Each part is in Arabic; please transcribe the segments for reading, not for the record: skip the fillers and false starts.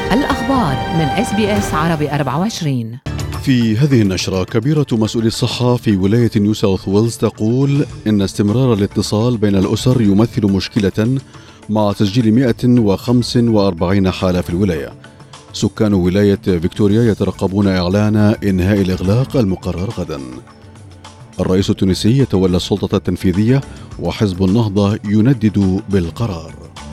الأخبار من SBS عربي 24. في هذه النشرة، كبيرة مسؤولي الصحة في ولاية نيو ساوث ويلز تقول إن استمرار الاتصال بين الأسر يمثل مشكلة مع تسجيل 145 حالة في الولاية. سكان ولاية فيكتوريا يترقبون إعلان إنهاء الإغلاق المقرر غدا. الرئيس التونسي يتولى السلطة التنفيذية وحزب النهضة يندد بالقرار.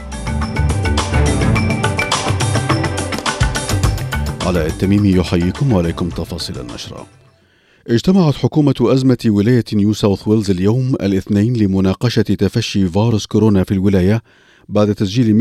علاء التميمي يحييكم وعليكم تفاصيل النشرة. اجتمعت حكومة أزمة ولاية نيو ساوث ويلز اليوم الاثنين لمناقشة تفشي فيروس كورونا في الولاية بعد تسجيل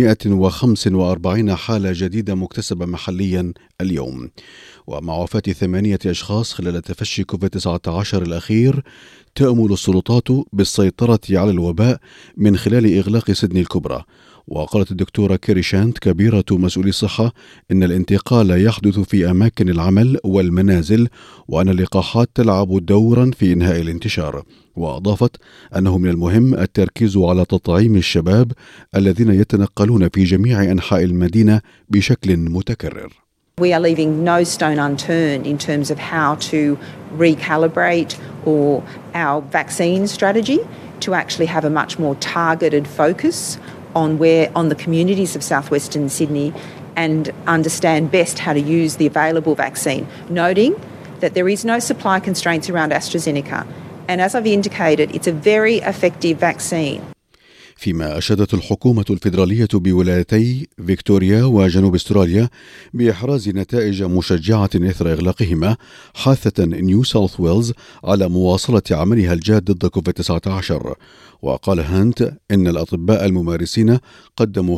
145 حالة جديدة مكتسبة محليا اليوم، ومع وفاة 8 أشخاص خلال تفشي كوفيد-19 الأخير. تأمل السلطات بالسيطرة على الوباء من خلال إغلاق سيدني الكبرى. وقالت الدكتورة كيري شانت كبيرة مسؤولي الصحة إن الانتقال يحدث في أماكن العمل والمنازل، وأن اللقاحات تلعب دورا في إنهاء الانتشار. وأضافت أنه من المهم التركيز على تطعيم الشباب الذين يتنقلون في جميع أنحاء المدينة بشكل متكرر. We are leaving no stone unturned in terms of how to recalibrate our vaccine strategy to actually have a much more targeted focus on the communities of southwestern Sydney and understand best how to use the available vaccine, noting that there is no supply constraints around AstraZeneca. And as I've indicated, it's a very effective vaccine. فيما أشادت الحكومة الفيدرالية بولايتي فيكتوريا وجنوب استراليا بإحراز نتائج مشجعة إثر إغلاقهما، حاثة نيو ساوث ويلز على مواصلة عملها الجاد ضد كوفيد-19. وقال هانت إن الأطباء الممارسين قدموا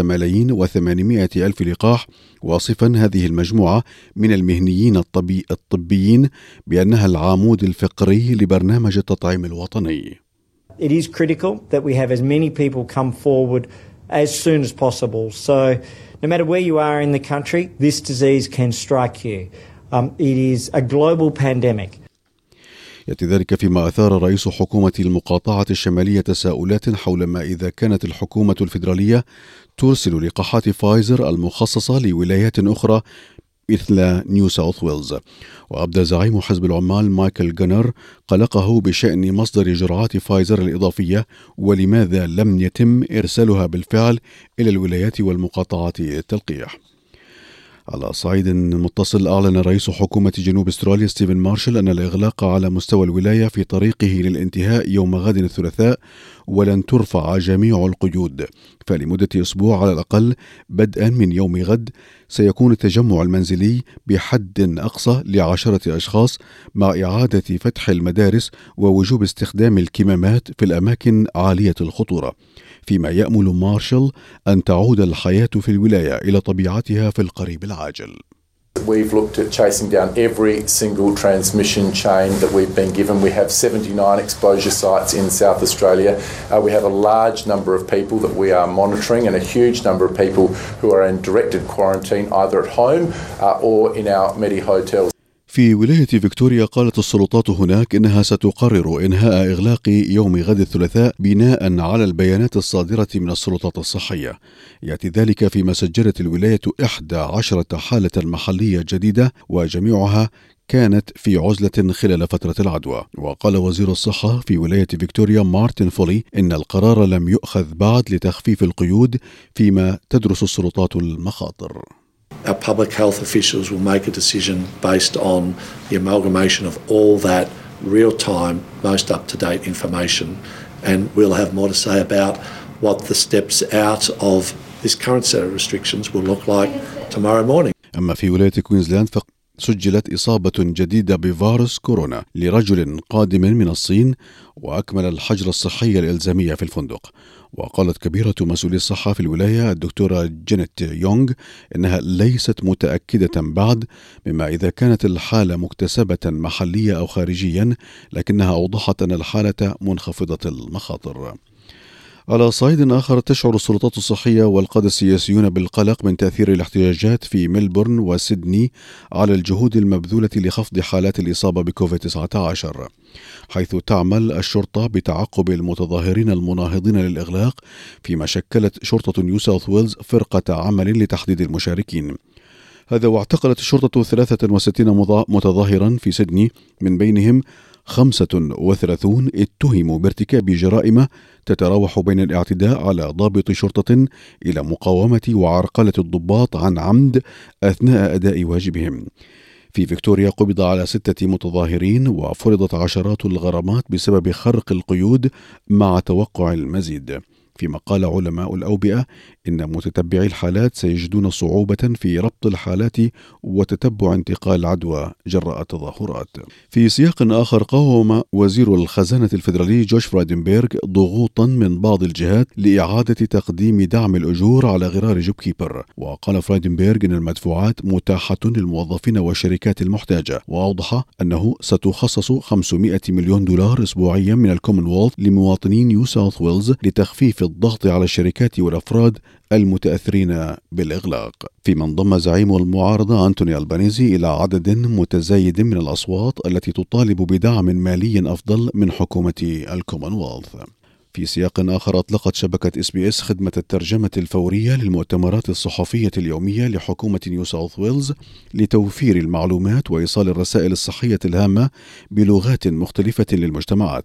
5,800,000 لقاح، واصفا هذه المجموعة من المهنيين الطبيين بأنها العمود الفقري لبرنامج التطعيم الوطني. It is critical that we have as many people come forward as soon as possible. So no matter where you are in the country, this disease can strike you. It is a global pandemic. يأتي ذلك فيما أثار رئيس حكومة المقاطعة الشمالية تساؤلات حول ما إذا كانت الحكومة الفيدرالية ترسل لقاحات فايزر المخصصة لولايات أخرى مثل نيو ساوث ويلز. وأبدى زعيم حزب العمال مايكل جونر قلقه بشأن مصدر جرعات فايزر الإضافية، ولماذا لم يتم إرسالها بالفعل إلى الولايات والمقاطعات التلقيح. على صعيد متصل، أعلن رئيس حكومة جنوب استراليا ستيفن مارشال أن الإغلاق على مستوى الولاية في طريقه للانتهاء يوم غد الثلاثاء، ولن ترفع جميع القيود. فلمدة أسبوع على الأقل بدءا من يوم غد سيكون التجمع المنزلي بحد أقصى ل10 أشخاص، مع إعادة فتح المدارس ووجوب استخدام الكمامات في الأماكن عالية الخطورة، فيما يأمل مارشال أن تعود الحياة في الولاية إلى طبيعتها في القريب العاجل. We've looked at chasing down every single transmission chain that we've been given. We have 79 exposure sites in South Australia. We have a large number of people that we are monitoring and a huge number of people who are in directed quarantine either at home or in our Medi hotels. في ولاية فيكتوريا قالت السلطات هناك إنها ستقرر إنهاء إغلاق يوم غد الثلاثاء بناء على البيانات الصادرة من السلطات الصحية. يأتي ذلك فيما سجلت الولاية 11 حالة محلية جديدة، وجميعها كانت في عزلة خلال فترة العدوى. وقال وزير الصحة في ولاية فيكتوريا مارتن فولي إن القرار لم يؤخذ بعد لتخفيف القيود، فيما تدرس السلطات المخاطر. Our public health officials will make a decision based on the amalgamation of all that real-time, most up-to-date information, and we'll have more to say about what the steps out of this current set of restrictions will look like tomorrow morning. أما في ولاية كوينزلاند سجلت إصابة جديدة بفيروس كورونا لرجل قادم من الصين، وأكمل الحجر الصحي الإلزامي في الفندق. وقالت كبيرة مسؤولي الصحة في الولاية الدكتورة جينيت يونغ إنها ليست متأكدة بعد مما إذا كانت الحالة مكتسبة محلية أو خارجيا، لكنها أوضحت أن الحالة منخفضة المخاطر. على صعيد آخر، تشعر السلطات الصحية والقادة السياسيون بالقلق من تأثير الاحتجاجات في ملبورن وسيدني على الجهود المبذولة لخفض حالات الإصابة بكوفيد-19، حيث تعمل الشرطة بتعقب المتظاهرين المناهضين للإغلاق، فيما شكلت شرطة نيو ساوث ويلز فرقة عمل لتحديد المشاركين. هذا واعتقلت الشرطة 63 متظاهرا في سيدني، من بينهم 35 اتهموا بارتكاب جرائم تتراوح بين الاعتداء على ضابط شرطة إلى مقاومة وعرقلة الضباط عن عمد أثناء أداء واجبهم. في فيكتوريا قبض على 6 متظاهرين وفرضت عشرات الغرامات بسبب خرق القيود مع توقع المزيد. فيما قال علماء الأوبئة إن متتبعي الحالات سيجدون صعوبة في ربط الحالات وتتبع انتقال العدوى جراء التظاهرات. في سياق آخر، قاوم وزير الخزانة الفيدرالي جوش فرايدنبرغ ضغوطا من بعض الجهات لإعادة تقديم دعم الأجور على غرار جوب كيبر. وقال فرايدنبرغ إن المدفوعات متاحة للموظفين والشركات المحتاجة، وأوضح أنه ستخصص $500 مليون أسبوعيا من الكومنولث لمواطني نيو ساوث ويلز لتخفيف الضغط على الشركات والأفراد المتأثرين بالإغلاق. فيما انضم زعيم المعارضة أنتوني ألبانيزي إلى عدد متزايد من الأصوات التي تطالب بدعم مالي أفضل من حكومة الكومنولث. في سياق آخر، أطلقت شبكة SBS خدمة الترجمة الفورية للمؤتمرات الصحفية اليومية لحكومة نيو ساوث ويلز لتوفير المعلومات وإيصال الرسائل الصحية الهامة بلغات مختلفة للمجتمعات.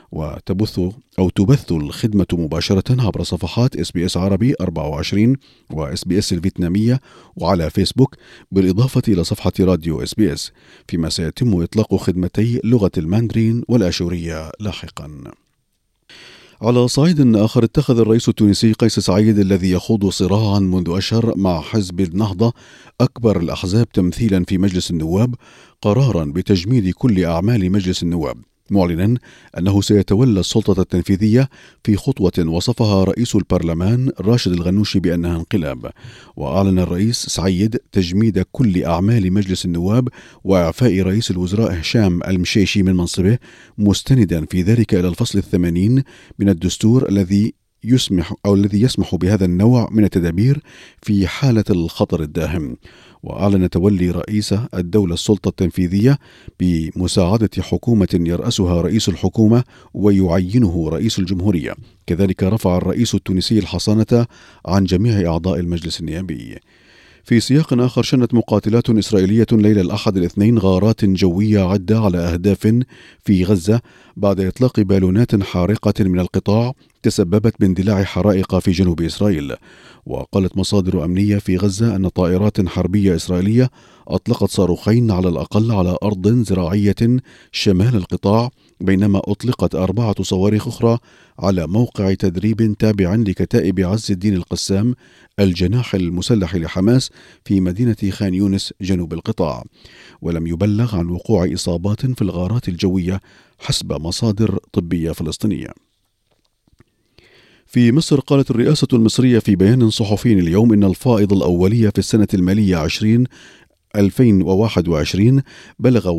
تبث الخدمة مباشرة عبر صفحات SBS عربي 24 و SBS الفيتنامية وعلى فيسبوك، بالإضافة إلى صفحة راديو SBS، فيما سيتم إطلاق خدمتي لغة الماندرين والآشورية لاحقا. على صعيد آخر، اتخذ الرئيس التونسي قيس سعيد الذي يخوض صراعا منذ أشهر مع حزب النهضة أكبر الأحزاب تمثيلا في مجلس النواب قرارا بتجميد كل أعمال مجلس النواب، معلنا أنه سيتولى السلطة التنفيذية في خطوة وصفها رئيس البرلمان راشد الغنوشي بأنها انقلاب. وأعلن الرئيس سعيد تجميد كل أعمال مجلس النواب وإعفاء رئيس الوزراء هشام المشيشي من منصبه، مستندا في ذلك إلى الفصل 80 من الدستور الذي يسمح بهذا النوع من التدابير في حالة الخطر الداهم. وأعلن تولي رئيس الدولة السلطة التنفيذية بمساعدة حكومة يرأسها رئيس الحكومة ويعينه رئيس الجمهورية. كذلك رفع الرئيس التونسي الحصانة عن جميع أعضاء المجلس النيابي. في سياق آخر، شنت مقاتلات إسرائيلية ليلة الأحد الاثنين غارات جوية عدة على أهداف في غزة بعد إطلاق بالونات حارقة من القطاع تسببت باندلاع حرائق في جنوب إسرائيل. وقالت مصادر أمنية في غزة أن طائرات حربية إسرائيلية أطلقت صاروخين على الأقل على أرض زراعية شمال القطاع، بينما أطلقت 4 صواريخ أخرى على موقع تدريب تابع لكتائب عز الدين القسام الجناح المسلح لحماس في مدينة خان يونس جنوب القطاع. ولم يبلغ عن وقوع إصابات في الغارات الجوية حسب مصادر طبية فلسطينية. في مصر، قالت الرئاسة المصرية في بيان صحفي اليوم إن الفائض الأولية في السنة المالية 2021 بلغ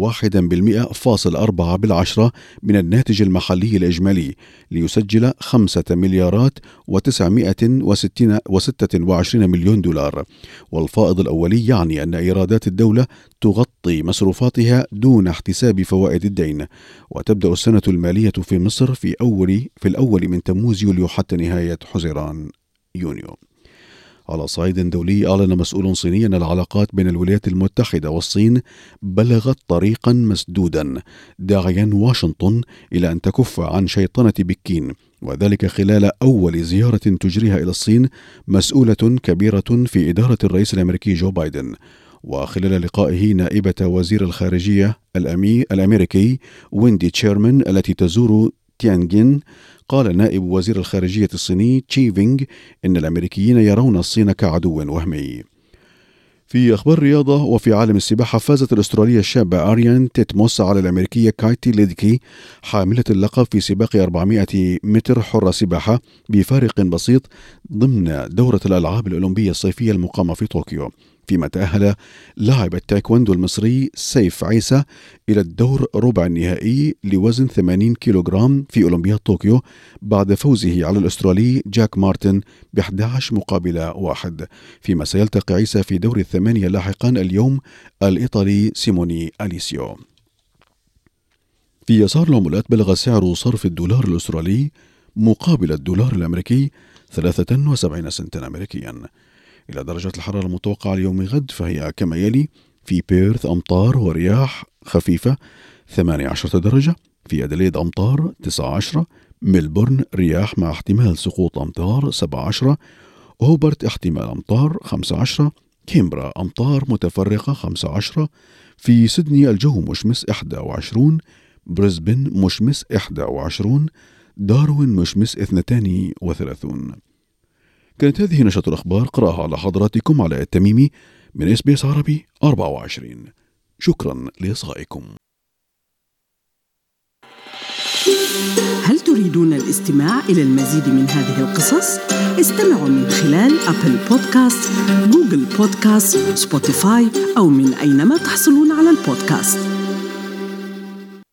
1.4% من الناتج المحلي الإجمالي، ليسجل 5,926 مليون دولار. والفائض الأولي يعني أن إيرادات الدولة تغطي مصروفاتها دون احتساب فوائد الدين. وتبدأ السنة المالية في مصر في الأول من تموز يوليو حتى نهاية حزيران يونيو. على صعيد دولي، أعلن مسؤول صيني أن العلاقات بين الولايات المتحدة والصين بلغت طريقا مسدودا، داعيا واشنطن إلى أن تكف عن شيطنة بكين، وذلك خلال أول زيارة تجريها إلى الصين مسؤولة كبيرة في إدارة الرئيس الأمريكي جو بايدن. وخلال لقائه نائبة وزير الخارجية الأمريكي ويندي تشيرمان التي تزور تيانجين، قال نائب وزير الخارجية الصيني تشي فينغ إن الأمريكيين يرون الصين كعدو وهمي. في أخبار الرياضة وفي عالم السباحة، فازت الأسترالية الشابة أريان تيتموس على الأمريكية كايتي ليدكي حاملة اللقب في سباق 400 متر حرة سباحة بفارق بسيط ضمن دورة الألعاب الأولمبية الصيفية المقامة في طوكيو. فيما تأهل لاعب التايكوندو المصري سيف عيسى إلى الدور ربع النهائي لوزن 80 كيلوغرام في أولمبياد طوكيو بعد فوزه على الأسترالي جاك مارتن ب11-1، فيما سيلتقي عيسى في دور 8 لاحقا اليوم الإيطالي سيموني أليسيو. في يسار العملات، بلغ سعر صرف الدولار الأسترالي مقابل الدولار الأمريكي 73 سنتا أمريكيا. إلى درجة الحرارة المتوقعة اليوم غد فهي كما يلي: في بيرث أمطار ورياح خفيفة 18 درجة، في أدليد أمطار 19، ملبورن رياح مع احتمال سقوط أمطار 17، هوبرت احتمال أمطار 15، كيمبرا أمطار متفرقة 15، في سيدني الجو مشمس 21، بريسبن مشمس 21، داروين مشمس 32. كانت هذه نشرة الأخبار قرأها على حضراتكم على التميمي من SBS عربي 24. شكرا لإصغائكم. هل تريدون الاستماع إلى المزيد من هذه القصص؟ استمعوا من خلال أبل بودكاست، جوجل بودكاست، سبوتيفاي أو من أينما تحصلون على البودكاست.